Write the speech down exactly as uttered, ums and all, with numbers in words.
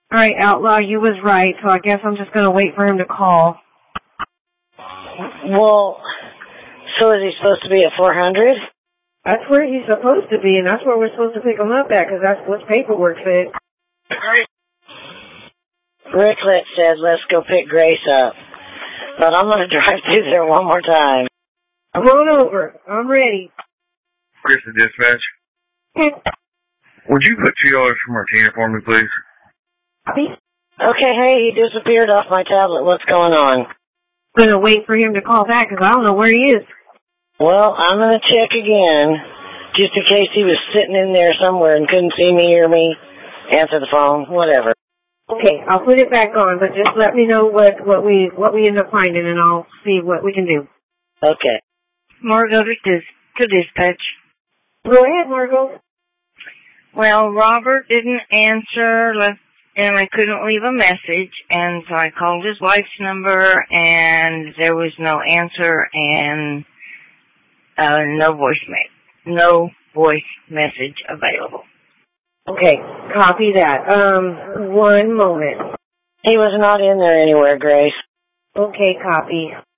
All right, Outlaw, you was right, so I guess I'm just going to wait for him to call. Well, so is he supposed to be at four hundred? That's where he's supposed to be, and that's where we're supposed to pick him up at, because that's what paperwork said. Ricklet said, let's go pick Grace up. But I'm going to drive through there one more time. Come on over. I'm ready. Chris, the dispatch. Okay. Would you put two dollars for Martina for me, please? Okay, hey, he disappeared off my tablet. What's going on? I'm going to wait for him to call back, because I don't know where he is. Well, I'm going to check again, just in case he was sitting in there somewhere and couldn't see me, hear me, answer the phone, whatever. Okay, I'll put it back on, but just let me know what, what we what we end up finding, and I'll see what we can do. Okay. Margot to, dis- to dispatch. Go ahead, Margot. Well, Robert didn't answer, left, and I couldn't leave a message, and so I called his wife's number, and there was no answer, and uh, no voicemail, no voice message available. Okay, copy that. Um, one moment. He was not in there anywhere, Grace. Okay, copy.